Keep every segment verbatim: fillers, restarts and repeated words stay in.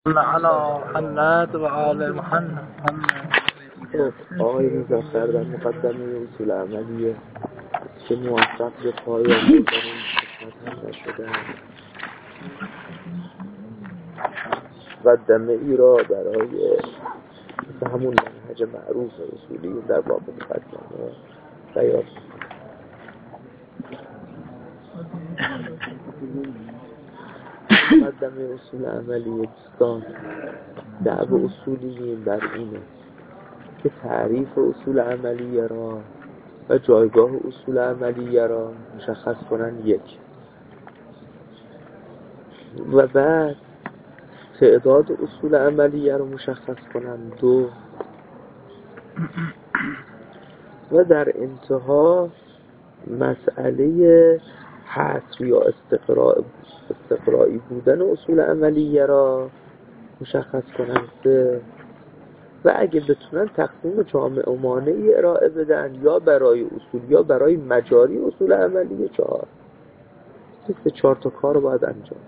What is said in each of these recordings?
على محمد و آل محمد. آقای مظفر در مقدمه اصول عملیه که موفق به پایان بردن این خدمت هم نشدن، مقدمه ای را برای مثل همون منهج معروف اصولی در باب مقدمه بیان. مقدمه اصول عملیه دوستان، دعو اصولیین بر اینه که تعریف اصول عملیه را و جایگاه اصول عملیه را مشخص کنن یک، و بعد تعداد اصول عملیه را مشخص کنن دو، و در انتها مسئله حصر یا استقراء استقرائی بودن اصول عملیه را مشخص کنن سه، و اگه بتونن تقسیم جامع و مانعی ارائه بدن یا برای اصول یا برای مجاری اصول عملیه چهار. سه چهار تا کار رو باید انجام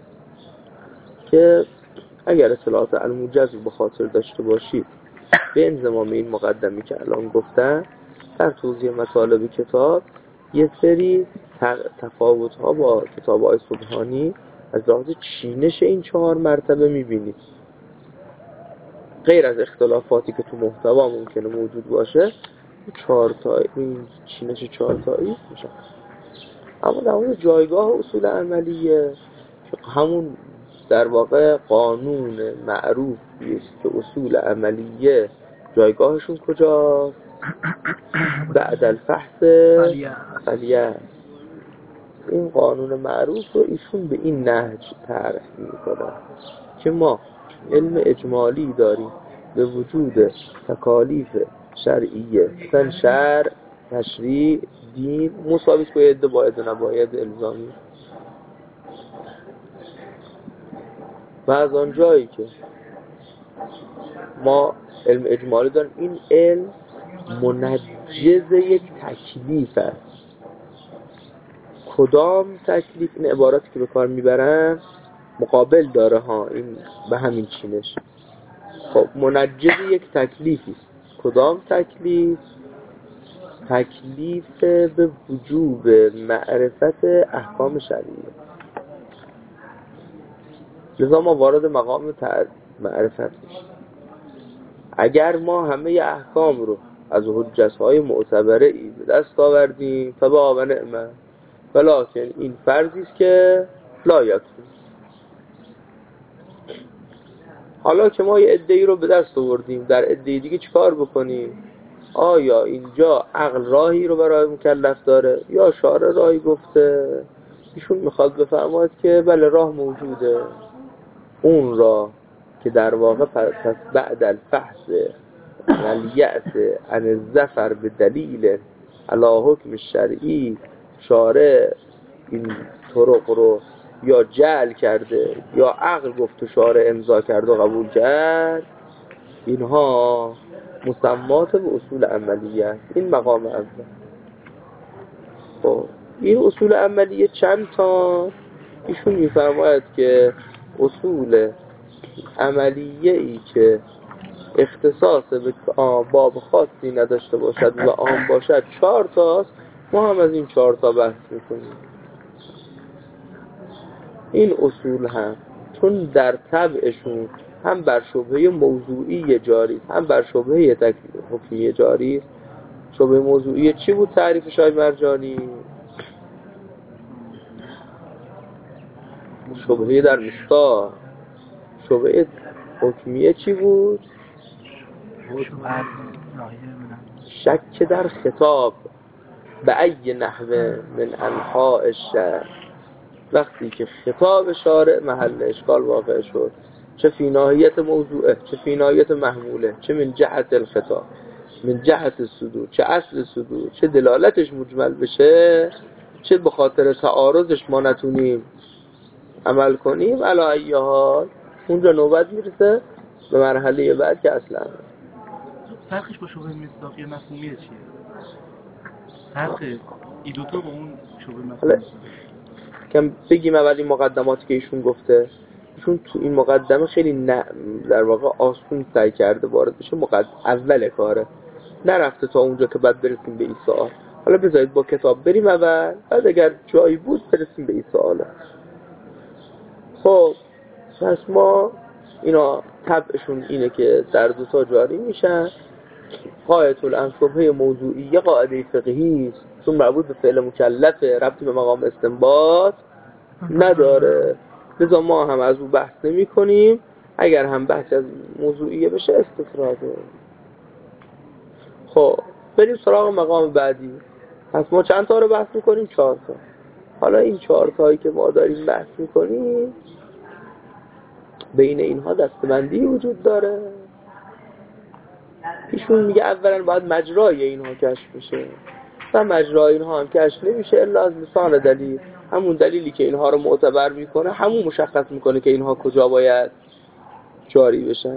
که اگر اطلاعات الموجز رو به خاطر داشته باشید به انضمام این مقدمی که الان گفتن در توضیح مطالب کتاب یه سری تفاوت ها با کتاب های سبحانی از لحاظ چینش این چهار مرتبه میبینید، غیر از اختلافاتی که تو محتوا ممکنه موجود باشه چهار تا این چینش چهار تایی میشه. اما در مورد جایگاه اصول عملیه که همون در واقع قانون معروف است که اصول عملیه جایگاهشون کجاست؟ بعد الفحص فلیه. این قانون معروف رو ایشون به این نهج تعریف میکنه که ما علم اجمالی داریم به وجود تکالیف شرعیه، مثلا شرع، تشریع، دین مساویس باید باید و نباید الزامی، و از آن جایی که ما علم اجمالی داریم این علم منجز یک تکلیف است. کدام تکلیف؟ این عبارتی که به کار میبرن مقابل داره ها، این به همین چینش. خب منجز یک تکلیفی است. کدام تکلیف؟ تکلیف به وجوب معرفت احکام شرعیه. لذا ما وارد مقام معرفت میشیم. اگر ما همه احکام رو از حجت‌های معتبره ای به دست آوردیم فبا و نعمه، ولیکن این فرضی است که لا یکفی. حالا که ما یه عده‌ای رو به دست آوردیم، در عده دیگه چیکار بکنیم؟ آیا اینجا عقل راهی رو برای مکلف داره یا شارع راهی گفته؟ ایشون میخواد بفرماید که بله راه موجوده، اون راه که در واقع پس بعد الفحص والیأس عن الظفر به دلیل علی حکم شرعی شارع این طرق رو یا جعل کرده یا عقل گفت و شارع امضا کرد و قبول کرد، اینها مسمات به اصول عملیه. این مقام اول. خب این اصول عملیه چند تا؟ ایشون میفرماید که اصول عملیه ای که اختصاص به باب خاصی نداشته باشد و عام باشد چهار تاست. ما هم از این چهار تا بحث میکنیم. این اصول هم چون در طبعشون هم بر شبهه موضوعی جاری هم بر شبهه تکلیف حکمی جاری. شبهه موضوعی چی بود تعریف شای مرجانی؟ شبهه در مصداق. شبهه حکمیه چی بود؟ شک در خطاب به ای نحوه من انحاء الشرع. وقتی که خطاب شارع محل اشکال واقع شد، چه فی ناحیت موضوعه، چه فی ناحیت محموله، چه من جهت الخطاب، من جهت صدور، چه اصل صدور، چه دلالتش مجمل بشه، چه به خاطر تعارضش ما نتونیم عمل کنیم، علی ای حال اونجا نوبت میرسه به مرحله بعد که اصلا فرقش با شبهه مصداقی مفهومیه چیه؟ فرق این دوتا با اون شبهه مفهومیه. کم بگیم اول این مقدماتی که ایشون گفته. چون تو این مقدمه خیلی نه در واقع آسون سعی کرده وارد بشه، مقدم اول کاره نرفته تا اونجا که بعد برسیم به این سوال. حالا بذارید با کتاب بریم اول، بعد اگر جایی بود برسیم به این سوالا. خب پس ما اینا طبعشون اینه که در دوتا جاری میشن. قاعدة الانشبه موضوعیه قاعده فقهی است، چون مربوط به فعل مکلفه، ربطی به مقام استنباط نداره، لذا ما هم از اون بحث نمی کنیم. اگر هم بحث از موضوعیه بشه استفراده. خب بریم سراغ مقام بعدی. پس ما چند تا رو بحث میکنیم؟ چهار تا. حالا این چهار تایی که ما داریم بحث میکنیم بین اینها دستبندی وجود داره. ایشون میگه اولا باید مجرای اینها کشف بشه و مجرای اینها هم کشف نمیشه الا از لسان دلیل. همون دلیلی که اینها رو معتبر میکنه همون مشخص میکنه که اینها کجا باید جاری بشن.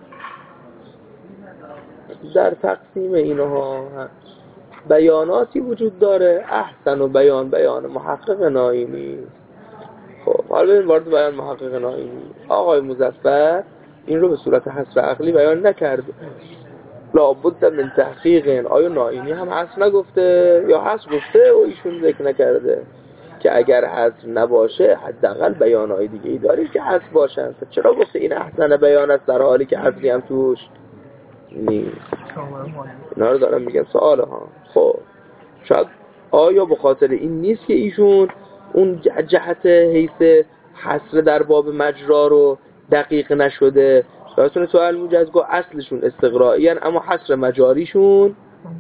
در تقسیم اینها بیاناتی وجود داره. احسن و بیان بیان محقق نائینی. خب حالا بریم وارد بیان محقق نائینی. آقای مظفر این رو به صورت حصر عقلی بیان نکرد، لابد من تحقیق. آیا نائینی هم حصر نگفته یا حصر گفته و ایشون ذکر نکرده؟ که اگر حصر نباشه حداقل بیانای دیگه ای داریم که حصر باشن. چرا گفته این احسن بیان است در حالی که حصری هم توش نیست؟ اینا رو دارم میگم سواله ها. خب شاید آیا به خاطر این نیست که ایشون اون جهت حیث حصر در باب مجرا رو دقیق نشده؟ یادتونه تو الموجز گفت اصلشون استقرائی هن اما حصر مجاریشون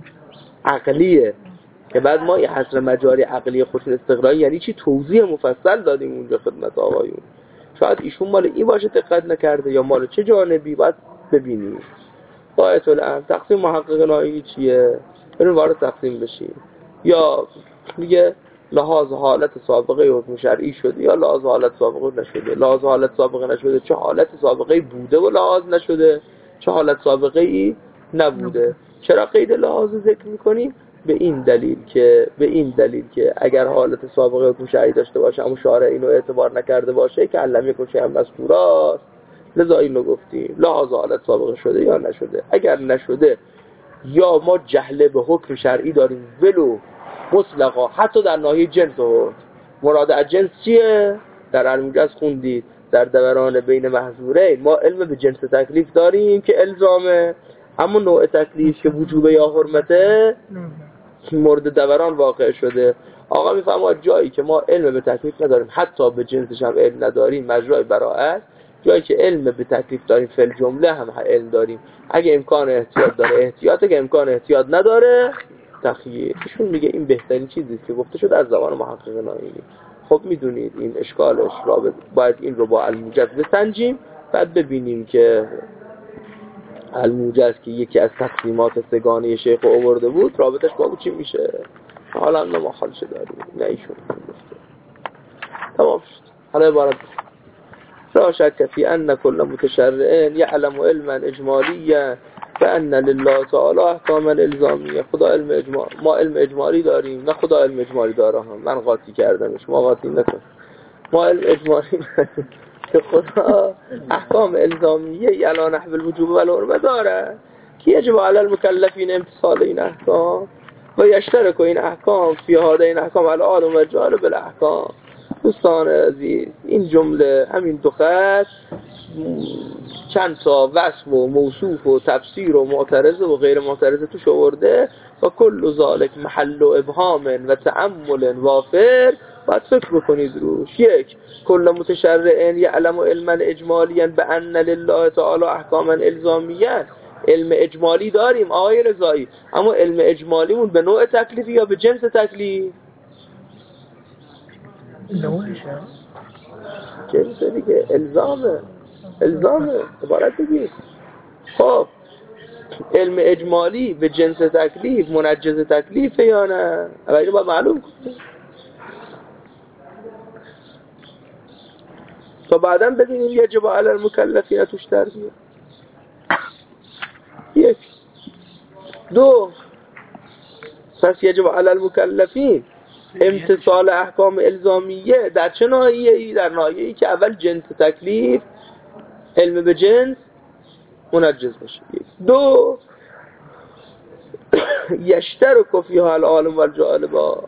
عقلیه، که بعد ما یه حصر مجاری عقلی خودشون استقرائی یعنی چی توضیح مفصل دادیم اونجا خدمت آقایون. شاید ایشون مال این باشه دقت نکرده یا مال چه جانبی، باید ببینیم. قاعدة الامر تقسیم محقق نائینی چیه؟ بریم وارد تقسیم بشیم. یا میگه لحاظ حالت سابقه حکم شرعی شده یا لحاظ حالت سابقه نشده. لحاظ حالت سابقه نشده چه حالت سابقه بوده و لحاظ نشده، چه حالت سابقه ای نبوده. چرا قید لحاظ ذکر میکنیم؟ به این دلیل که به این دلیل که اگر حالت سابقه حکم شرعی داشته باشه اما شارع اینو اعتبار نکرده باشه که علم یک شیء مذکوراست، لذا اینو گفتیم لحاظ حالت سابقه شده یا نشده. اگر نشده یا ما جهل به حکم شرعی داریم ولو مطلقا حتی در ناحیه جنس و مراد از جنس چیه؟ در الموجز خوندید در دوران بین محظورین ما علم به جنس تکلیف داریم که الزامه، اما نوع تکلیف که وجوبه یا حرمته مورد دوران واقع شده. آقا میفهمد جایی که ما علم به تکلیف نداریم حتی به جنسش هم علم نداریم مجرای براءت، جایی که علم به تکلیف داریم فل جمله هم علم داریم. اگه امکان احتیاط داره احتیاط، اگه امکان احتیاط نداره تخییر. ایشون میگه این بهترین چیزی که گفته شد از زبان محقق نائینی. خب میدونید این اشکالش رابط باید این رو با الموجز بسنجیم، بعد ببینیم که الموجز که یکی از تقسیمات سگانه شیخ آورده بود رابطش با او چی میشه. حالا ما مخالشه داریم نه ایشون گفته. تمام شد. حالا عبارت لا شک فی ان کل متشرع یعلم علما اجمالیا فان لله تعالی احکاما الزامیه. خدا علم اجمال، ما علم اجمالی داریم نه خدا علم اجمالی داره. هم من قاطی کردمش، ما قاطی نکن. ما علم اجمالی که خدا احکام الزامیه یلا نحو الوجوب و الحرمه داره که یجب علی المکلفین امتثال این احکام و یشترک این احکام فی هذین احکام العالم و جانب الاحکام. دوستان عزیز این جمله همین دو خط چند تا وصف و موصوف و تفسیر و معترضه و غیر معترضه توش آورده و کل ذالک محل و ابهام و تأمل وافر. باید فکر بکنید روش. یک، کل متشرع یعلم علما اجمالیا بان لله تعالی احکاما الزامیه. علم اجمالی داریم آقای رضایی، اما علم اجمالیمون به نوع تکلیفی یا به جنس تکلیف؟ نوعشه جنس دیگه. الزامه الزامه عبارت بگید. خب علم اجمالی به جنس تکلیف منجز تکلیفه یا نه؟ اما اینو باید معلوم کنید تا بعدا ببینیم یجب علی المکلفین توش تربیه. یک. دو، پس یجب علی المکلفین امتصال احکام الزامیه در چه ناحیه ای؟ در ناحیه ای که اول جنس تکلیف علم به جنس منجز باشه. دو یشترک فیها العالم والجاهل با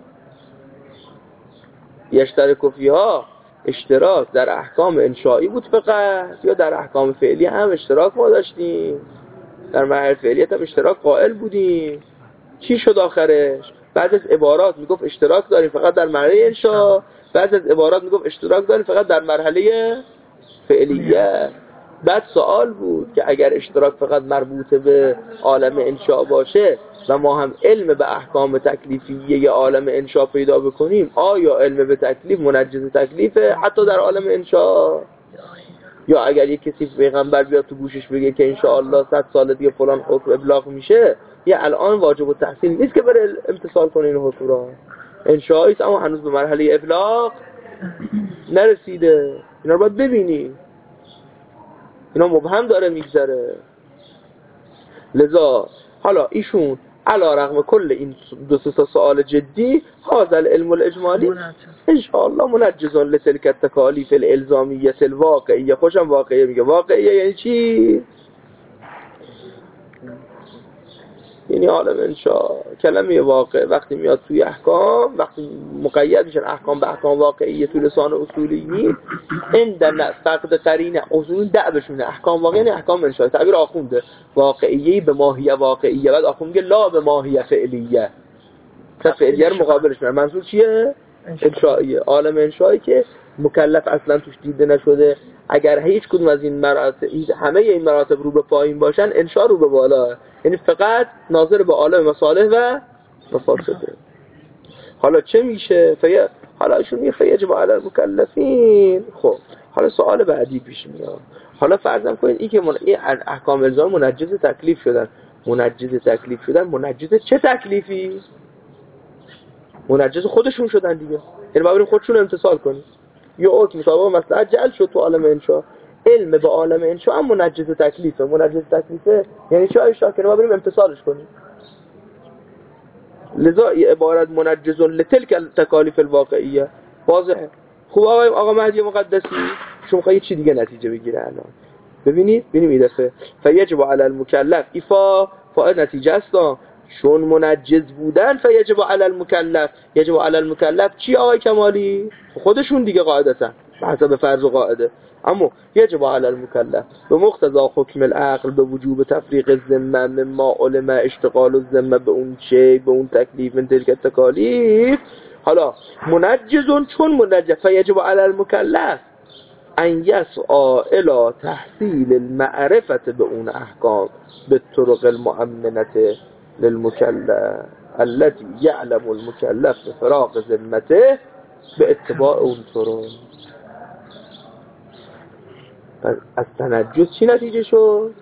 یشترک فیها اشتراک در احکام انشایی بود فقط یا در احکام فعلی هم اشتراک ما داشتیم؟ در مرحله فعلیت هم اشتراک قائل بودیم. چی شد آخرش؟ بعد از عبارات میگفت اشتراک داریم فقط در مرحله انشا، بعد از عبارات میگفت اشتراک داریم فقط در مرحله فعلیه. بعد سوال بود که اگر اشتراک فقط مربوط به عالم انشا باشه و ما هم علم به احکام تکلیفیه عالم انشا پیدا بکنیم، آیا علم به تکلیف منجز تکلیفه حتی در عالم انشا؟ یا اگر یک کسی پیغمبر بیاد تو گوشش بگه که انشاءالله صد سال دیگه فلان حکم ابلاغ میشه، یه الان واجب التحصیل نیست که بره امتثال کنه این حکم را، انشاییست اما هنوز به مرحله ابلاغ نرسیده. اینا رو باید ببینی، اینا مبهم داره میگذره. لذا حالا ایشون علی رغم کل این دو سه سوال جدی، هذا العلم الاجمالی ان شاء الله منجز لتلك التکالیف الالزامیه الواقعیه. خوشم واقعیه میگه. واقعیه یعنی چی؟ یعنی عالم انشاء. کلمه واقع وقتی میاد توی احکام، وقتی مقید میشن احکام به احکام واقعیه تو لسان اصولی، این در فقد قرینه اصول دعبشونه. احکام واقعی یعنی احکام انشاء. تعبیر آخونده واقعیه به ماهیه واقعیه، بعد آخوند میگه لا به ماهیه فعلیه. فعلیه رو مقابلش میاره. منظور چیه؟ انشائیه. عالم انشایی که مکلف اصلا توش دیده نشده. اگر هیچ کدوم از این مراتب، همه این مراتب رو به پایین باشن، انشا رو به بالا، یعنی فقط ناظر به عالم مصالح و مفاسده. حالا چه میشه؟ فی... حالا ایشون میگه فیجب علی المکلفین. خب حالا سوال بعدی پیش میاد. حالا فرضاً کنید این که من... این احکام الزام منجز تکلیف شدن. منجز تکلیف شدن، منجز چه تکلیفی؟ منجز خودشون شدن دیگه. یعنی باید خودشون امتثال کنید. یا حکم مطابق مصلحت جعل شد تو عالم انشا. علم به عالم انشا هم منجز تکلیفه. منجز تکلیفه یعنی چه؟ اشاره کنه ما بریم امتثالش کنیم. لذا عبارت منجز لتلک التکالیف الواقعیه واضحه. خوب آقای آقا مهدی مقدسی شما خواهی چی دیگه نتیجه بگیره الان؟ ببینید ببینیم این دفعه فیجب علی المکلف ایفا فاعل نتیجه است. چون منجز بودن فیجب علی المکلف. یجب علی المکلف چی آقای کمالی؟ خودشون دیگه قاعدتا حسب فرض و قاعده. اما یجب علی المکلف به مقتضا حکم العقل به وجوب تفریق الذمه مما علم اشتغال الذمه به اون چه به اون تکلیف من تلک تکالیف. حالا منجزون چون منجز فیجب علی المکلف ان یسعی الی تحصیل المعرفت به اون احکام به طرق المؤمنه للمكلف التي يعلم المكلف بفراغ ذمته به اتباع اون طرق. از تنجز چی نتیجه شد؟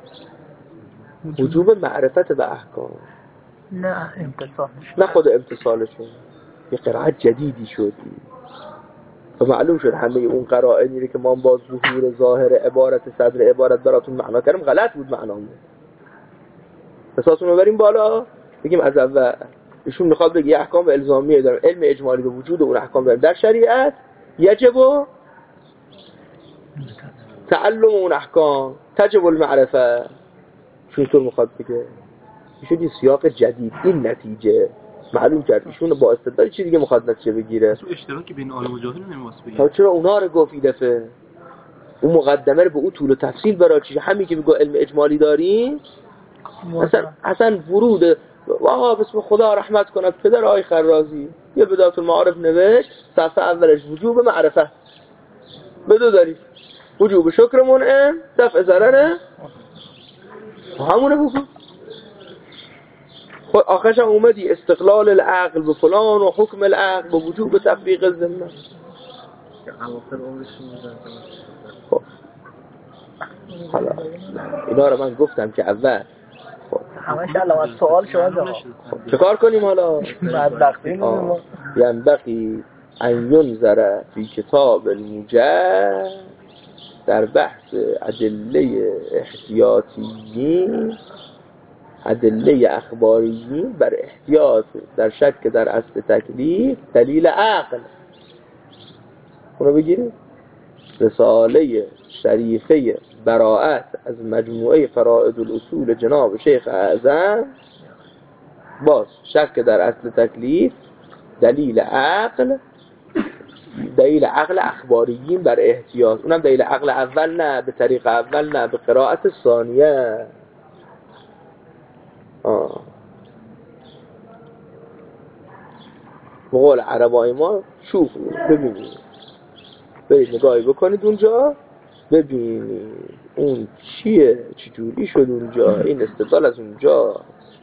وجوب معرفت به احکام، نه امتصالش، نه خود امتصالشون. یه قرائت جدیدی شد و معلوم شد همه اون قرائنی که ما با ظهور ظاهر عبارت صدر عبارت براتون معنا کردیم غلط بود معنامون. اساسون رو بریم بالا بگیم از اول ایشون میخواد بگه احکام الزامیه داریم، علم اجمالی به وجود اون احکام داریم در شریعت، یجب تعلم اون احکام، تجب المعرفه. چون طور میخواد بگه ایشون این سیاق جدید این نتیجه معلوم کرد. ایشون با استدلال چی دیگه میخواد نتیجه بگیره؟ تو اشتراکی بین عالم و جاهل نمیواس بگه. تا چرا اونها رو گفت این دفعه؟ اون مقدمه رو به اون طول و تفصیل برای چیه؟ همین که میگه علم اجمالی داریم اصلا اصلا ورود آقا بسم خدا رحمت کند پدر آقای خرازی یه بدایت المعارف نوشت صفحه اولش وجوب معرفت بدو داری وجوب شکر منعم دفع ضرره همونه بگو. خود آخرش هم اومدی استقلال العقل به فلان و حکم العقل به وجوب تفریق الذمه. اواخر عمرش میذارن. خب حالا اینا رو من گفتم که اول همش علامت سوال شما جواب. خب چه کار کنیم حالا؟ بدبختی ما ینبغی ان ینظر فی کتاب الموجز در بحث ادله احتیاطیین ادله اخباریین بر احتیاط در شک در اصل تکلیف دلیل عقل. اونو بگیرید. رساله شریفه براءت از مجموعه فرائض الاصول جناب شیخ اعظم، باز شک در اصل تکلیف دلیل عقل، دلیل عقل اخباریین بر احتیاط. اونم دلیل عقل اول نه به طریق اول نه به قرائت ثانیه. آه بقول عربای ما شوف ببینید، برید نگاهی بکنید اونجا ببینید اون چیه، چجوری شد اونجا، این استدلال از اونجا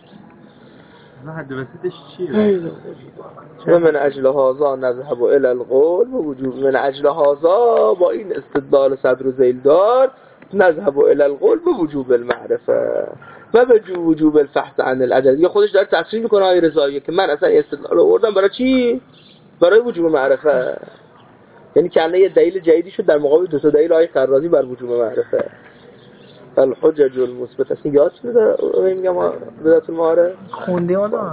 حد وسطش چیه؟ و من اجل هازا نذهب الى القول و وجوب من اجل هازا، با این استدلال صدر و زیلدار نذهب الى القول و وجوب المعرفه و به وجوب الفحص عن العدد. یا خودش داره تصریح میکنه آقای رضایی که من اصلا استدلال رو آوردم برای چی؟ برای وجوب معرفه. یعنی کنه یه دلیل جدیدی شد در مقابل دو تا دلیل آقای خرازی بر وجوب معرفه. الحجج المثبت اصلا یاد شده میگم بدات المعارف خوندی اونو.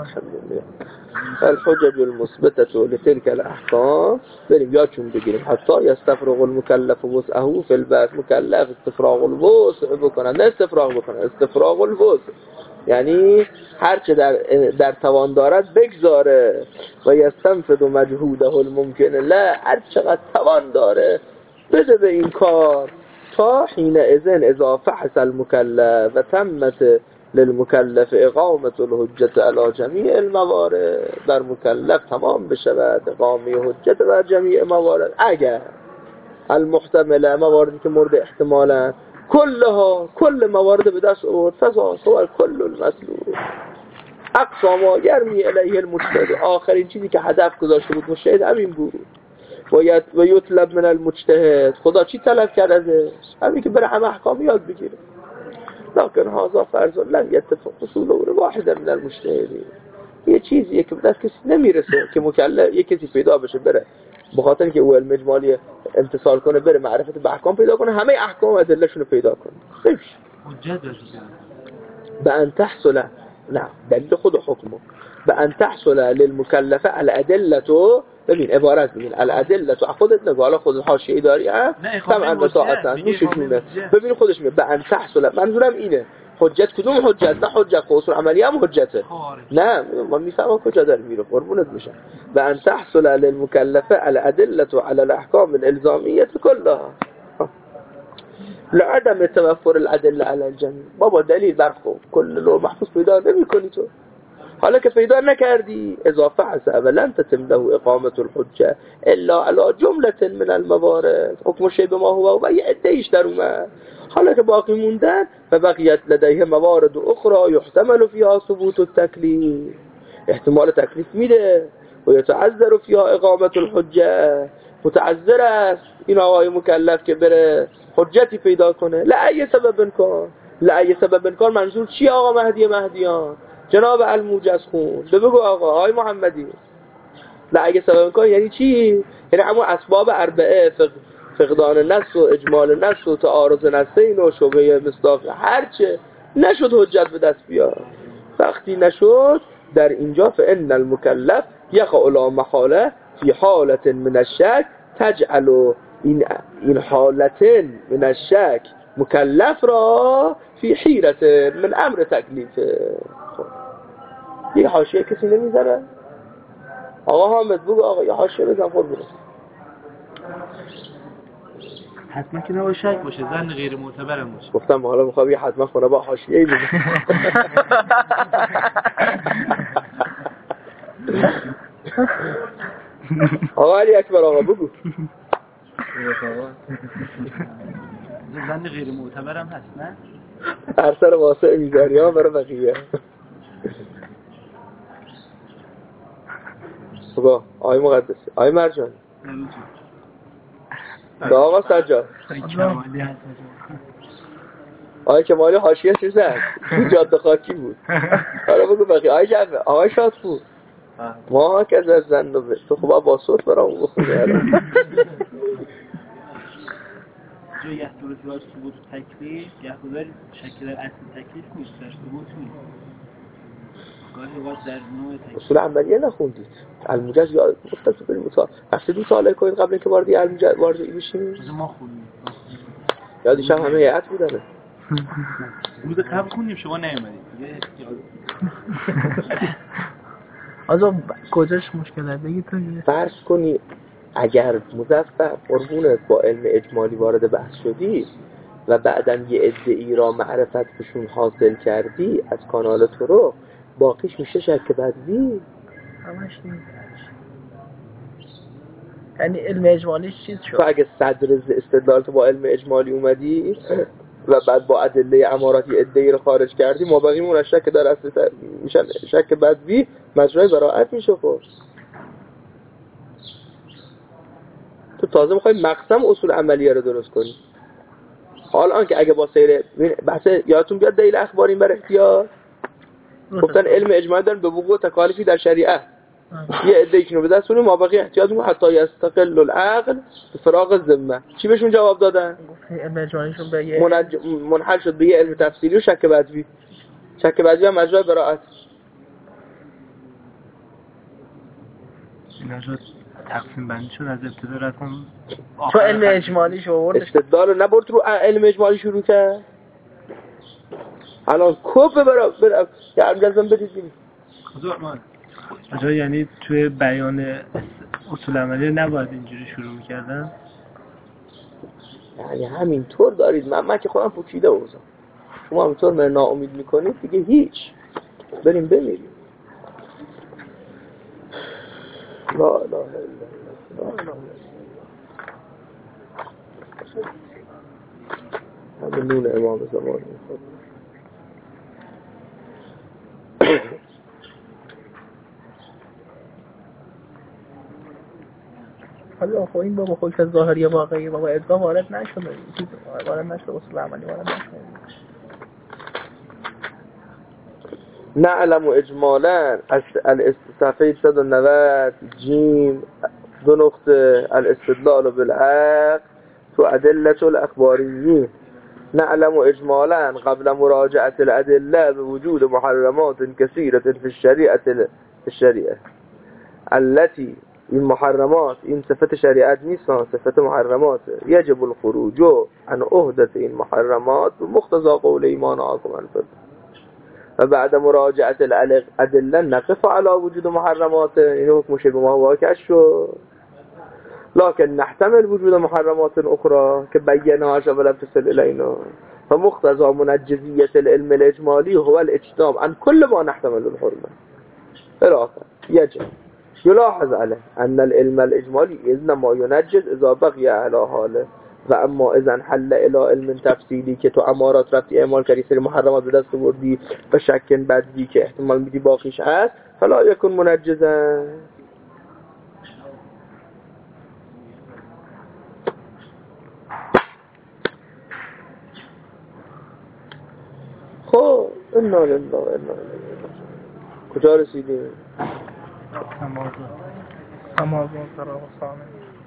الحجج المثبتة لتلك الاحکام بریم یادشون بگیریم. حتی یستفرغ المکلف وسعه فی البعث، مکلف استفراغ الوسع بکنن، نه استفراغ بکنن، استفراغ الوسع یعنی هرچه در در توان دارد بگذاره. و یستنفذ مجهوده الممکن لا، هر چقدر توان داره بده به این کار. تا حین اذن اذا فحص المکلف و تمت للمکلف اقامت الحجت علی جمیع الموارد، بر مکلف تمام بشود اقامه حجت بر جمیع موارد اگر المحتمله، مواردی که مورد احتمالا، کلها کل موارد به دست آورد، فضا صور کل المسلول اقصا ما یرمی الیه المجتهد، آخرین چیزی که هدف گذاشته بود مجتهد همین بود. باید و یطلب من المجتهد، خدا چی طلب کرد ازش؟ همین که بره همه احکام یاد بگیره. لکن هذا فرض لن يتفق اصوله واحدا من المجتهدین، یه چیزیه که به دست کسی نمیرسه که مکلف یه کسی پیدا بشه بره بخاطر اینکه او علم اجمالی امتصال کنه بره معرفت به احکام پیدا کنه، همه احکام و ادلهشون رو پیدا کنه. خیلی حجت به ان تحصل، نه دلیل خود حکمه، به ان تحصل للمکلفه الادله. ببین عبارت ببین الادله، خودت نگاه حالا خودت حاشیه‌ای داری ها طبعا به طاعت نوش جونه. ببین خودش میگه به ان تحصل، منظورم اینه حجت کدوم حجت؟ نه حجت اصول عملی هم حجته، نه من میفهمم کجا داره میره قربونت میشم. به ان تحصل للمکلفه الادله على الاحکام الالزامیه كلها لعدم توفر الادله على الجميع. بابا دلیل بر کل لو محفوظ پیدا نمی‌کنی تو، حالا که پیدا نکردی اضافه حسب ولن تتم له اقامه الحجه الا على جمله من الموارد حکم شی به ما هو و یه عده‌ایش در اومد، حالا که باقی موندن و بقیت لدیه موارد اخرى یحتمل فيها ثبوت التکلیف، احتمال تکلیف میده و یتعذر فيها اقامه الحجه، متعذر است این آقای مکلف که بره حجتی پیدا کنه. لأی سبب کن، لأی سبب کن منظور چی آقا مهدی مهدیان؟ جناب الموجز خون بگو آقا آقای محمدی لأی سبب کن یعنی چی؟ یعنی همون اسباب اربعه، فقدان نص و اجمال نص و تعارض نصین و شبهه مصداق، هرچه نشد حجت به دست بیاد. وقتی نشد در اینجا فإن المکلف یقع لا محاله فی حالت من الشک تجعل این این حالت من الشک مکلف را فی حیرت من امر تکلیف. یه حاشیه کسی نمیذاره؟ آقا حامد بگو آقا یه حاشیه بزن قربونه. حتما که نباید شک باشه، زن غیر معتبرم باشه. گفتم حالا میخوام یه حتما خونه با حاشیه‌ای بزن. آقا علی اکبر آقا بگو. زن غیر معتبرم هست نه؟ هر سر واسه میذاری ها برای بقیه. بگو آقای مقدسی آقای مرجان با آقا سجاد آقای کمالی حاشیه چیز زد تو جاده خاکی بود. حالا بگو بقیه آقای جعفر آقای شاد بود ما که از زن رو تو خوبا با صوت برام بخونه. جای یحتمل فی ثبوت تکلیف یحتمل شک در اصل تکلیف نیست، در ثبوت نیست. گاهی وقت در نوع تکلیف اصول عملیه نخوندید. الموجز یاد گفتم تو بریم مطالعه. رفتید مطالعه کنید قبل اینکه وارد الموجز وارد این بشین. ما خوندیم. یادش هم همه هیئت بودن. روز قبل خوندیم شما نیومدید. دیگه یاد. آزو کجاش مشکل بگید تو. فرض کنی اگر مظفر قربونت با علم اجمالی وارد بحث شدی و بعداً یه ادعی را معرفت بشون حاصل کردی از کانال تو رو باقیش میشه شک بدوی. همش نیست. یعنی علم اجمالیش چیز شد. تو اگه صدر استدلال تو با علم اجمالی اومدی و بعد با ادله اماراتی ادعی رو خارج کردی ما باقی مون شک در اصل میشن شک بدوی مجرای براءت میشه. خب تو تازه میخوای مقسم اصول عملیه رو درست کنی. حال آنکه اگه با سیر بحث یادتون بیاد دلیل اخباری بر احتیاط گفتن علم اجمالی دارن به وقوع تکالیفی در شریعه یه عده که به دست اون ما باقی احتیاطمون حتی یستقل العقل به فراغ الذمه. چی بهشون جواب دادن؟ علم اجمالیشون به یه منج... منحل شد به یه علم تفصیلی و شک بدوی. شک بدوی هم مجرای براءت. نجات تقسیم بندی شد از ابتدا رفتم تو علم اجمالیش آوردش استدلال رو نبرد رو علم اجمالی شروع کرد. الان کپ برا برا یا لازم بدید ببین حضور من آجا یعنی توی بیان اصول عملی نباید اینجوری شروع می‌کردن. یعنی همینطور دارید. من من که خودم پوکیده اوضاع شما همینطور من ناامید میکنید دیگه هیچ. بریم بمیریم. لا اله الا الله. همین نون امام زمان میخواد. حالا خب این بابا خود که ظاهری واقعی بابا ادعا وارد نشده چیز وارد نشده اصول عملی وارد نشده. نعلم اجمالا صفحه صد و نود جیم دو نقطه الاستدلال بالعقل تو ادله الاخباریین. نعلم اجمالا قبل مراجعه الادله بوجود محرمات كثيره في الشريعه في الشريعه التي این محرمات این صفت شریعت نیستن صفت محرمات یجب الخروج عن عهدة این محرمات بمقتضى قول ایمانکم الفضل و بعد مراجعه الادله نقف على وجود محرمات این حکم شبه واقع شد لكن نحتمل وجود محرمات اخرى که بیناها ولم تصل الینا فمقتضى منجزیه العلم الاجمالی هو الاجتناب عن كل ما نحتمل الحرمه. الاخر يجب يلاحظ عليه أن العلم الإجمالي إنما ينجز إذا بقي على حاله و اما اذا انحل الى علم تفصیلی که تو امارات رفتی اعمال کردی سری محرمات به دست بردی و شکن بدی که احتمال میدی باقیش هست فلا یکن منجزا. خب انا لله و انا الیه کجا رسیدیم؟ تمازن تمازن تراحسانه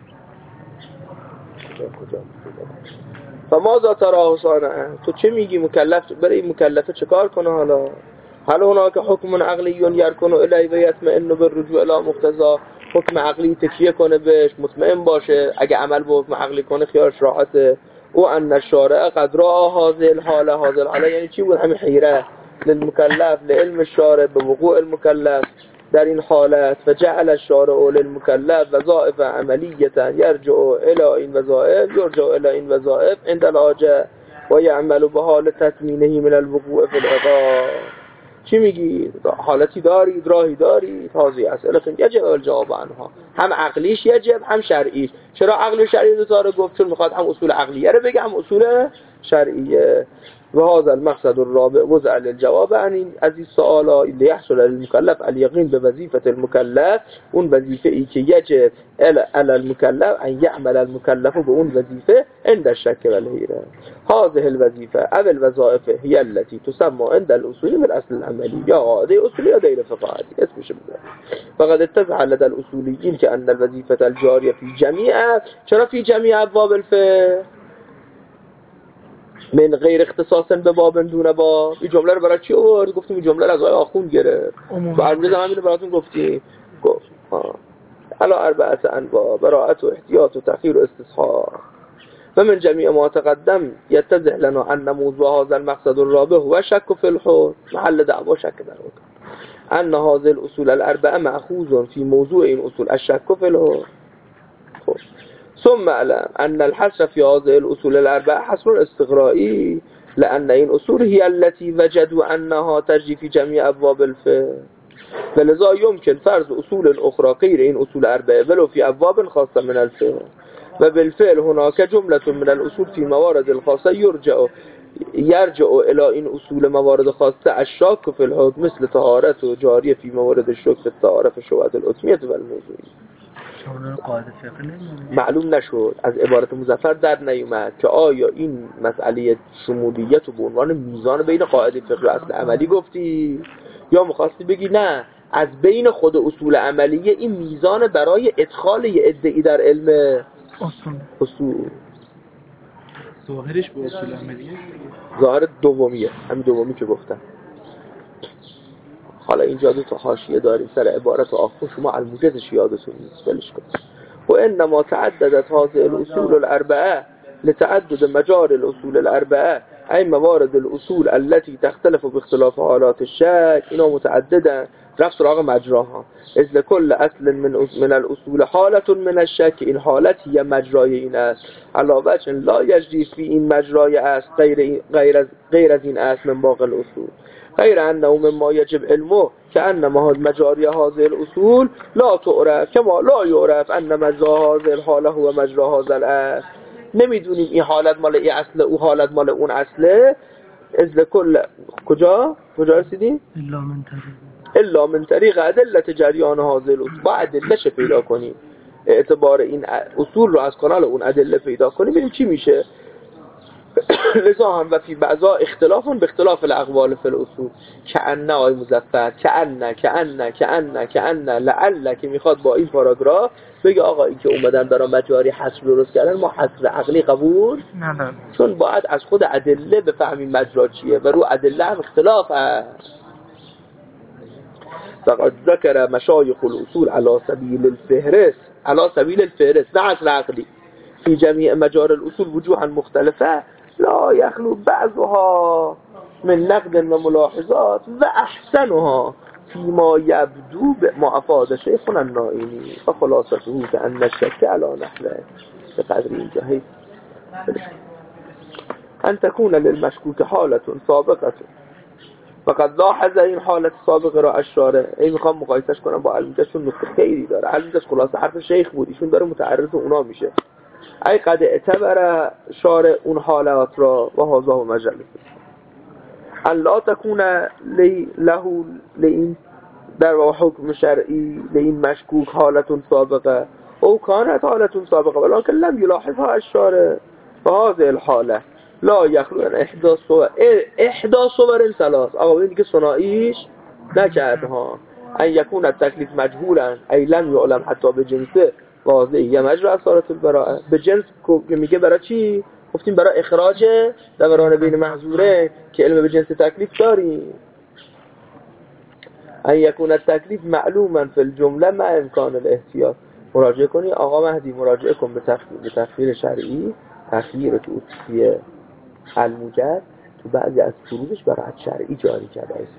کجا فماذا تراحسانه تو چه میگی مکلف برای مکلفه چه کار کنه حالا؟ هل هناك حکم عقلی یرکن الی و یطمئن بالرجوع الی مقتضا حکم عقلی تکیه کنه بهش مطمئن باشه اگه عمل به حکم عقلی کنه خیالش راحته او ان الشارع قد را هذه الحاله هذه الحاله یعنی چی بود همین حیره للمکلف لعلم الشارع به وقوع المکلف در این حالت فجعل الشارع للمکلف وظائف عملیه یرجع الى این وظائف یرجع الى این وظائف عند الحاجه و یعمل به حال تتمینه من الوقوع فی العقاب. چی میگی؟ حالتی دارید راهی دارید هذه اسئله یجب الجواب عنها هم عقلیش یجب هم شرعیش. چرا عقلی و شرعی دو تا رو گفت؟ چون میخواد هم اصول عقلیه رو بگه هم اصول شرعیه. و هذا المقصد الرابع وضع للجواب عن این از این سوالا لیحصل للمکلف الیقین به وظیفه المکلف اون وظیفه ای که یجب علی المکلف ان یعمل المکلف به اون وظیفه عند الشک و الحیره. هذه الوظیفه او الوظائف هي التي تسمى عند الاصول بالاصل العملی یا قاعده اصولی یا دلیل فقاهتی اسمش بده. فقد اتضح لدى الاصولیین که ان الوظیفه الجاریه فی جمیع چرا فی جمیع ابواب الفقه من غیر اختصاص به باب دون باب. این جمله رو برای چی آورد؟ گفتیم این جمله رو از آقای آخوند گرفت. تو عربی زمان اینو براتون گفتیم. گفت ها الا اربعه انواع: براءت و احتیاط و تأخیر و استصحاب. و من جميع ما تقدم يتضح لنا ان موضوع هذا المقصد الرابع هو شك في الحكم محل دعوا شك در حکم. ان هذه الاصول الاربعه مأخوذ في موضوع این اصول الشك في الحكم. ثم اعلم ان الحصر في هذه الاصول الاربعه حصر استقرائي لان این اصول هي التي وجدوا انها تجري في جميع ابواب الفقه ولذا يمكن فرض اصول اخرى غير این اصول اربعه ولو في ابواب خاصه من الفقه. و بالفعل هناك جملة من الأصول في موارد الخاصة يرجع يرجع إلى این اصول موارد خاصة الشاك في الحكم مثل طهارت و جاریه في موارد الشك في الطهارة في شبهات الأتمیة و الموضوعی. معلوم نشد از عبارت مظفر در نیومد که آیا این مسئله شمولیت رو به عنوان میزان بین قاعده فقه و اصل عملی گفتی یا مخواستی بگی نه از بین خود اصول عملیه این میزان برای ادخال یه ادعی در علم اصول اصول ظاهرش به اصول عملیه، ظاهر دومیه، همین دومی که گفتم. حالا اینجا دو تا حاشیه داریم سر عبارت آخر، شما الموجزش یادتون نیست بلش کنید. و انما تعددت هذه الاصول الاربعه لتعدد مجار الاصول الاربعه ای موارد الاصول التي تختلف باختلاف حالات الشك. اینا متعددن رفت سراغ مجراها. از لكل اصل من من الاصول حالت من الشك. این حالت هي مجرای این است علاوه بر لا یجری فی این مجرای است غیر غیر از غیر از این اصل من باقی الاصول غیر انه مما یجب علمه که انما مجاری هذه الاصول لا تعرف کما لا یعرف ان مجرا هذه الحاله هو مجرا هذا الاصل. نمیدونیم این حالت مال این اصله او حالت مال اون اصله. از لكل کجا کجا رسیدیم؟ الا من طریق الا من طریق ادله جریان هذه الاصول. با ادلهش پیدا کنیم، اعتبار این اصول رو از کانال اون ادله پیدا کنیم ببینیم چی میشه. لذا هم و فی بعضا اختلاف به اختلاف الاقوال فی الاصول کأن آی مظفر کأن کأن کأن کأن لعل که میخواد با این پاراگراف بگه آقا این که اومدن دارن مجاری حصر درست کردن ما حصر عقلی قبول ندارم، چون باید از خود ادله بفهمیم مجرا چیه و رو ادله هم اختلاف هست. فقد ذکر مشایخ الاصول على سبیل الفهرست على سبیل الفهرست نه حصر عقلی في جميع مجار الأصول وجوها مختلفة لا يخلو بعضها من نقد وملاحظات وأحسنها فيما يبدو ما أفاد شيخنا النائمي فخلاصته كأن الشك على نحوه بقدر الجهيز أن تكون للمشكوك حالة سابقة فقد لاحظ این حالت سابقه را الشارع. این میخوام مقایسش کنم با علمیتش چون نکته خیلی داره. علمیتش خلاصه حرف شیخ بود، ایشون داره متعرض اونا میشه. ای قد اعتبر شارع اون حالات را و هذا و مجلس ان لا تكون لی له لین در حکم شرعی لین مشکوک حالت سابقه او کانت حالت سابقه ولكن لم يلاحظها الشارع فهذه الحاله لا يخلو ان احدى صور احدى صور ثلاث. آقا ببین دیگه ثنائیش نکرد ها. ان یکون التکلیف مجهولا ای لم يعلم حتی به جنسه واضحه یا مجرا اثارت البراءه. به جنس که میگه برای چی؟ گفتیم برای اخراج دوران بین محظوره که علم به جنس تکلیف داریم. ان یکون التکلیف معلوما فی الجمله مع امکان الاحتیاط. مراجعه کنی آقا مهدی مراجعه کن به تفسیر به تفسیر شرعی تفسیر توصیه الموجز تو بعضی از فروضش برای شرعی جاری کرده است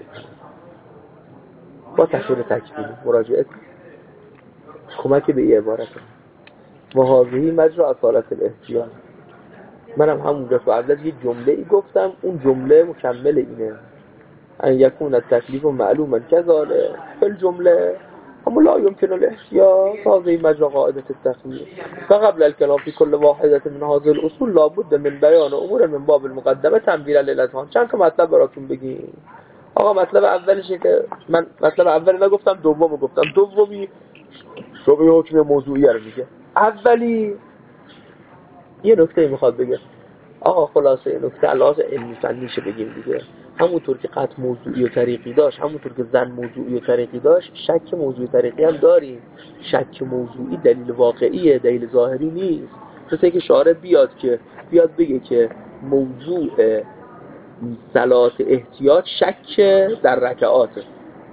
با تفسیر تکلیفی. مراجعه کمک به این عبارت و هذه مجرا اصالت الاحتیاط. منم همونجا تو اول یه جمله ای گفتم اون جمله مکمل اینه ان یکون التکلیف معلوما كذلك فی الجمله اما لا يمكن الاحتیاط هذه مجرا قاعده التخویف فقبل الكلام في كل واحده من هذه الاصول لابد من بیان امور من باب المقدمه تنبیرا للاذهان. چند تا مطلب براتون بگیم. آقا مطلب اولشه که من مطلب اول نگفتم دومو گفتم. دومی شبه حکم موضوعی رو میگه. اولی یه نکته میخواد بگه آقا خلاصه نکته علاوه علمی فنیشه بگیم دیگه. همونطور که قط موضوعی و طریقی داشت همونطور که زن موضوعی و طریقی داشت شک موضوعی طریقی هم داریم. شک موضوعی دلیل واقعیه دلیل ظاهری نیست. مثل که شارع بیاد که بیاد بگه که موضوع صلات احتیاط شک در رکعاته.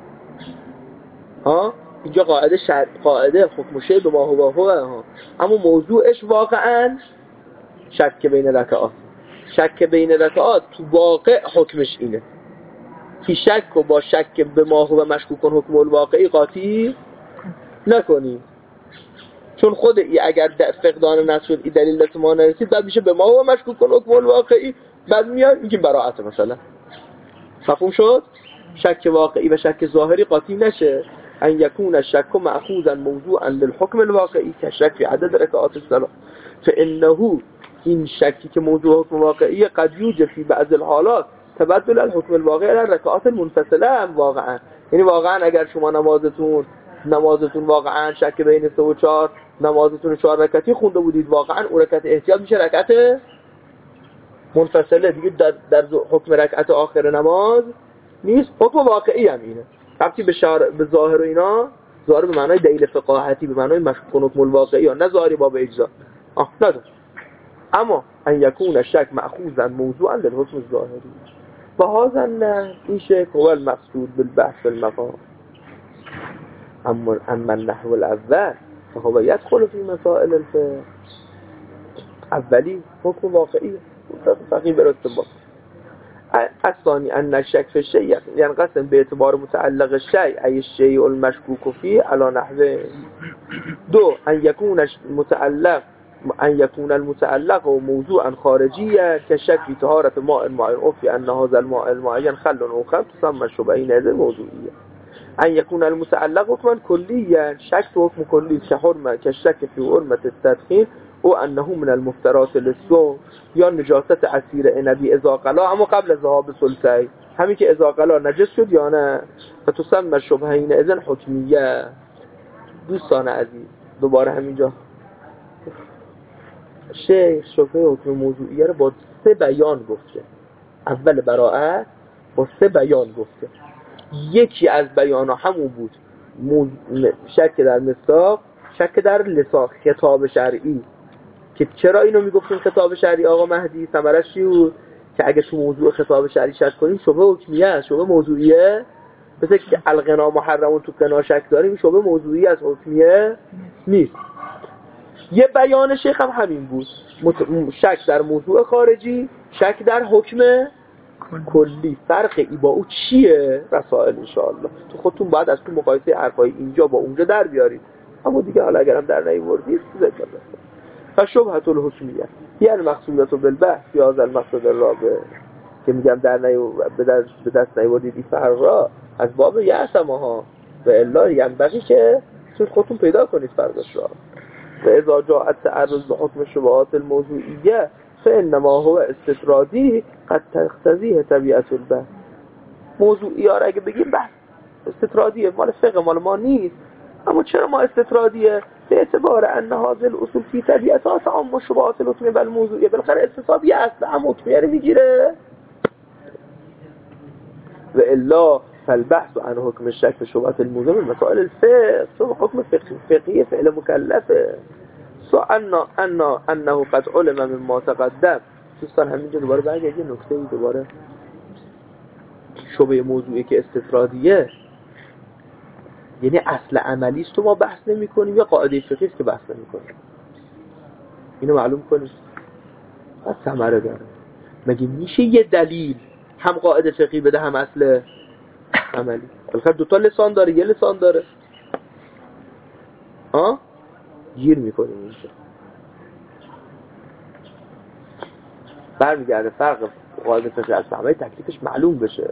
ها اینجا قاعده شر... قاعده حکم شی به ما هو هو ها، اما موضوعش واقعا شک بین رکعات. شک بین رکعات تو واقع حکمش اینه که شک و با شک به ما هو مشکوکن حکم الواقعی قاطی نکنی، چون خود ای اگر فقدان نشد ای دلیل دست ما نرسید بعد میشه به ما هو مشکوکن حکم الواقعی، بعد میاد میگیم براعت مثلا. مفهوم شد؟ شک واقعی و شک ظاهری قاطی نشه. ان یکون الشک مأخوذا موضوعا للحکم الواقعی که شک فی عدد رکعات الصلاه، فانه این شکی که موضوع حکم واقعی قد یوجد فی بعض الحالات تبدل الحکم الواقعی الى رکعات المنفصله هم واقعا. یعنی واقعا اگر شما نمازتون نمازتون واقعا شک بین سه و چهار، نمازتون چهار رکعتی خونده بودید، واقعا اون رکعت احتیاط میشه رکعت منفصله دیگه، در, در حکم رکعت آخر نماز نیست. حکم واقعی هم اینه، ربطی به شعر به ظاهر و اینا، ظاهر به معنای دلیل فقاهتی، به معنای مشکوک حکم الواقعی ها، نه ظاهری باب اجزا. آه نداره. اما ان یکون الشک مأخوذا موضوعا للحکم الظاهری و هذا نه این شک هو المقصود بالبحث المقام. اما اما النحو الاول فهو يدخل في مسائل الفقه. اولی حکم واقعی فقیه برسته با الثاني ان الشك في الشيء ينقسم باعتبار متعلق الشيء اي الشيء المشكوك فيه على نحوين. دو ان يكون متعلق ان يكون المتعلق موضوعا خارجيا كالشك في طهارة ماء معين او في ان هذا الماء المعين خل او خمر تسمى الشبهة هذه الموضوعية. ان يكون المتعلق حكما كليا شك حكم كلي كحرمة كالشك في حرمة التدخين او انه من المفترات للصوم یا نجاست عصیر عنبی اذا قلا، اما قبل ذهاب ثلثی، همین که اذا قلا نجس شد یا نه، فتسمى شبهین اذن حکمیه. دوستان عزیز دوباره همینجا شیخ شبهه حکم موضوعیه رو با سه بیان گفته. اول براءت با سه بیان گفته. یکی از بیان ها همون بود موز... شک در مصداق، شک در لسان خطاب شرعی، که چرا اینو میگفتیم خطاب شرعی آقا مهدی؟ ثمرش چی بود؟ که اگه تو موضوع خطاب شرعی شک کنیم شبهه حکمیه است، شبهه موضوعیه. مثل که الغنا محرمون تو قنا شک داریم، شبهه موضوعی از حکمیه نیست. یه بیان شیخ هم همین بود، مت... شک در موضوع خارجی، شک در حکم کلی. فرق ای با او چیه؟ رسائل انشاءالله تو خودتون بعد از تو مقایسه حرفای اینجا با اونجا در بیارید، اما دیگه حالا اگرم در نیاوردید ذکر بده. فشبهة الحکمیه یعنی مقصودت بالبحث یا از المقصد الرابع که میگم در نیو به دست, به دست نیاوردید این فرق را از باب یعصمها و الا ینبغی که خودتون پیدا کنید فرقش را. و اذا جاءت تعرض حکم شبهات الموضوعیه فانما هو استطرادی قد تقتضیه طبیعت البحث. موضوعیه را اگه بگیم بحث استطرادیه، مال فقه مال ما نیست، اما چرا ما استطرادیه؟ به اعتبار ان هذه الاصول فی طبیعتها تعم شبهات الحکم بالموضوعیه. بالاخره استصحابیه اصل هم حکمیه رو میگیره. و الا فالبحث عن حکم الشک و شبهات الموضوع من مسائل الفقه، سو حکم فقهی فعل مکلفه. سو ان ان انه قد علم مما تقدم. دوستان همینجا دوباره برگردید یه نکته دوباره شبهه موضوعی که استطرادیه یعنی اصل عملی است تو ما بحث نمی کنیم یا قاعده فقهی است که بحث نمی کنیم. اینو معلوم کنید. از ثمره داره. مگه میشه یه دلیل هم قاعده فقهی بده هم اصل عملی؟ بالاخره دو تا لسان داره، یه لسان داره. ها؟ گیر میکنیم اینجا. برمیگرده فرق قاعده فقهی از عملی تکلیفش معلوم بشه.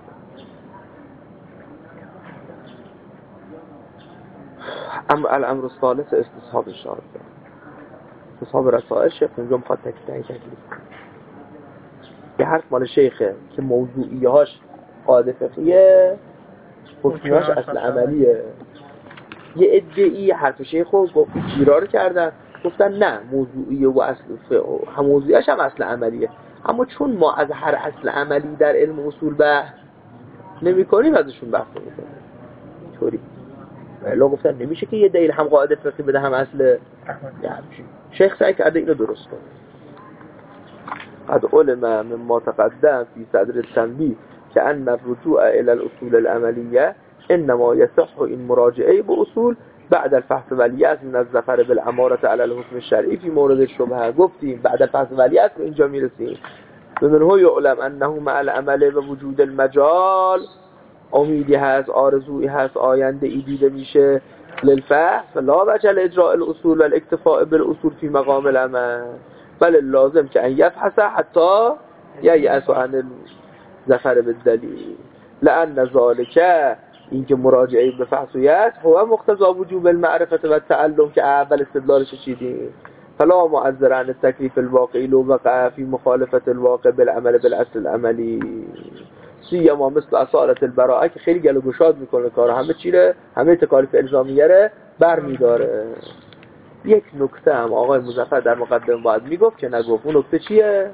اما الامر الثالث استصحاب الشارع. استصحاب رسائل شیخ اونجا میخواد تکلیف تکلیف یه حرف مال شیخه که موضوعیهاش قاعده فقهیه، حکمیهاش اصل عملیه. یه ادعی حرف شیخو گیرا رو کردن، گفتن نه موضوعیه و اصل هم موضوعیش هم اصل عملیه، اما چون ما از هر اصل عملی در علم اصول بحث نمی کنیم ازشون بحث نمی کنیم. طوری الا گفتن نمیشه که یه دلیل هم قاعده فقهی بده هم اصل. شیخ سعی کرده اینو درست کنه. قد علم مما تقدم في صدر التنبيه كأن الرجوع إلى الأصول العملية إنما يصح إن مراجعه بأصول بعد الفحص واليأس من الظفر بالأمارة على الحكم الشرعي في مورد الشبهه. گفتیم بعد الفحص واليأس رو اینجا میرسیم. ومنه يعلم أنه مع العمل بوجود المجال امیدی هست، آرزویی هست، آینده ای دیده میشه للفحص لا وجه اجراء الاصول والاکتفاء بالاصول في مقام العمل بل اللازم که ان یفحص حتی یأس عن الظفر بالدلیل لأن ذلك اینکه مراجعه به فحص و یأس هو مقتضى وجوب المعرفة و التعلم که اول استدلالش چیدیم. فلا معذر عن التكليف الواقعي لو وقع في مخالفة الواقع بالعمل بالاصل العملی سیما مثل اصالت البراءه که خیلی گل و گشاد میکنه کار همه چیره، همه تکالیف الزامیه رو بر میداره. یک نکته هم آقای مظفر در مقدمه باید میگفت که نگفت. اون نکته چیه؟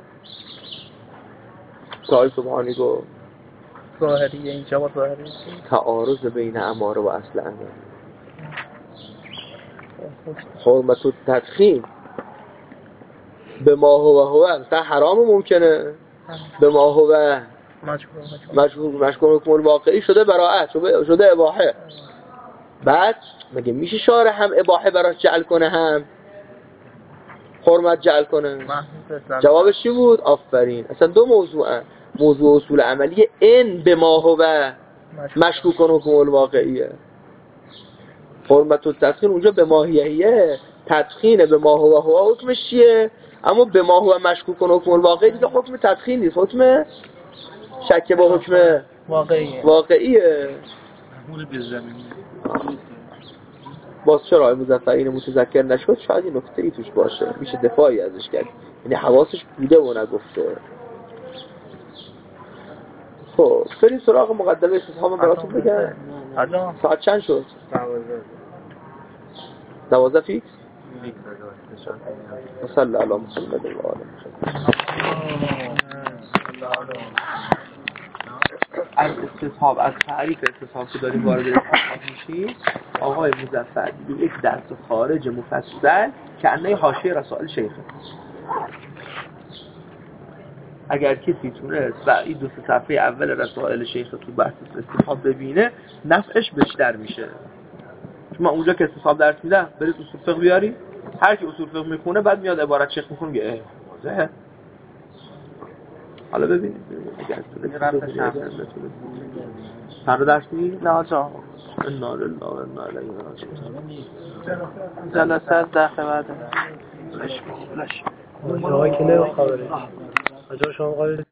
آقای سبحانی گفت ظاهریه اینجا با ظاهریه تعارض بین اماره و اصل عمل. حرمت التدخین به ما هو هو مثلا حرام ممکنه، به ما هو مشهور مشکور حکم الواقعی شده براءت، شده اباحه. بعد مگه میشه شارع هم اباحه براش جعل کنه هم حرمت جعل کنه؟ جوابش چی بود؟ آفرین. اصلا دو موضوعه. موضوع اصول عملی این به ما هو مشکوک حکم الواقعیه. حرمت التدخین اونجا به ماهیه، تدخین به ما هو هو حکمش چیه؟ اما به ما هو مشکوک حکم الواقعی دیگه حکم تدخین نیست، حکم شک با حکم واقعیه. واقعیه. معمول به زمین. باز چرا آقای مظفر این متذکر نشد؟ شاید این نکته ای توش باشه، میشه دفاعی ازش کرد، یعنی حواسش بوده و نگفته. خب بریم سراغ مقدمه استصحاب براتون بگم. ساعت چند شد؟ دوازده فیکس؟ صلی علی محمد و آله از استصحاب، از تعریف استصحاب که داریم وارد استصحاب میشیم، آقای مظفر دیگه یک درس خارج مفصل که انه حاشیه رسائل شیخه. اگر کسی تونست و این دو سه صفحه اول رسائل شیخ تو بحث استصحاب ببینه نفعش بیشتر میشه. چون من اونجا که استصحاب درس میدم برید اصول فقه بیاری، هر کی اصول فقه میخونه بعد میاد عبارت شیخ میخونه میگه واضحه. حالا ببینید اگر تونست فردا درس میدی؟ نه آجا انا لله و انا الیه راجعون. جلسه از ده بعد لش لش جایی که نه خبره. آجا شما قال